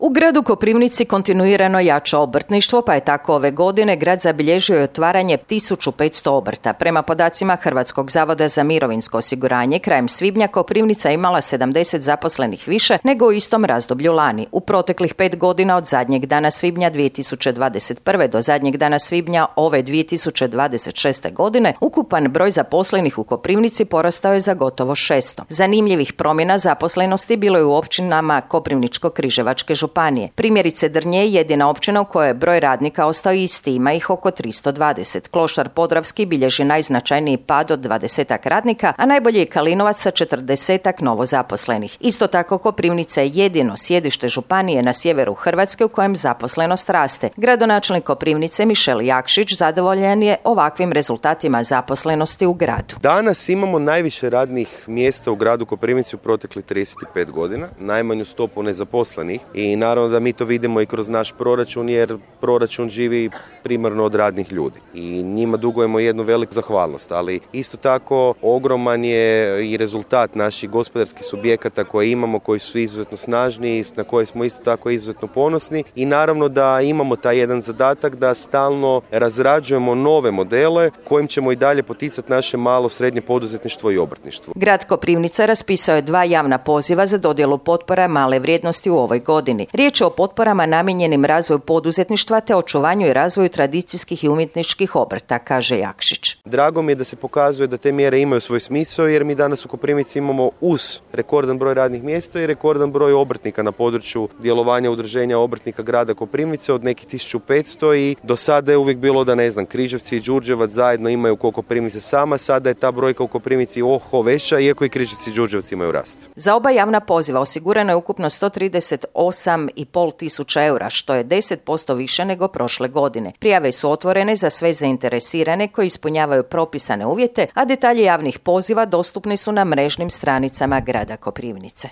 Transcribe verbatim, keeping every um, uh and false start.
U gradu Koprivnici kontinuirano jača obrtništvo, pa je tako ove godine grad zabilježio i otvaranje tisuću petsto obrta. Prema podacima Hrvatskog zavoda za mirovinsko osiguranje, krajem svibnja Koprivnica je imala sedamdeset zaposlenih više nego u istom razdoblju lani. U proteklih pet godina od zadnjeg dana svibnja dvije tisuće dvadeset prve. do zadnjeg dana svibnja ove dvije tisuće dvadeset šeste. godine ukupan broj zaposlenih u Koprivnici porastao je za gotovo šesto. Zanimljivih promjena zaposlenosti bilo je u općinama Koprivničko-križevačke županije. Primjerice Drnje je jedina općina u kojoj je broj radnika ostao isti, ima ih oko tristo dvadeset. Kloštar Podravski bilježi najznačajniji pad od dvadesetak radnika, a najbolji je Kalinovac sa četrdesetak novozaposlenih. Isto tako Koprivnica je jedino sjedište županije na sjeveru Hrvatske u kojem zaposlenost raste. Gradonačelnik Koprivnice Mišel Jakšić zadovoljan je ovakvim rezultatima zaposlenosti u gradu. Danas imamo najviše radnih mjesta u gradu Koprivnici u proteklih trideset pet godina, najmanju stopu nezaposlenih i naravno da mi to vidimo i kroz naš proračun, jer proračun živi primarno od radnih ljudi i njima dugujemo jednu veliku zahvalnost, ali isto tako ogroman je i rezultat naših gospodarskih subjekata koje imamo, koji su izuzetno snažni, na koje smo isto tako izuzetno ponosni i naravno da imamo taj jedan zadatak da stalno razrađujemo nove modele kojim ćemo i dalje poticati naše malo srednje poduzetništvo i obrtništvo. Grad Koprivnica raspisao je dva javna poziva za dodjelu potpora male vrijednosti u ovoj godini. Riječ je o potporama namijenjenim razvoju poduzetništva te očuvanju i razvoju tradicijskih i umjetničkih obrta, kaže Jakšić. Drago mi je da se pokazuje da te mjere imaju svoj smisao, jer mi danas u Koprivnici imamo uz rekordan broj radnih mjesta i rekordan broj obrtnika na području djelovanja udruženja obrtnika grada Koprivnice od nekih tisuću petsto i do sada je uvijek bilo da ne znam, Križevci i Đurđevac zajedno imaju koliko Koprivnice sama, sada je ta brojka u Koprivnici oho veća, iako i Križevci i Đurđevci imaju rast. Za oba javna poziva osigurano je ukupno sto trideset osam i pol tisuća eura, što je deset posto više nego prošle godine. Prijave su otvorene za sve zainteresirane koji ispunjavaju propisane uvjete, a detalji javnih poziva dostupni su na mrežnim stranicama grada Koprivnice.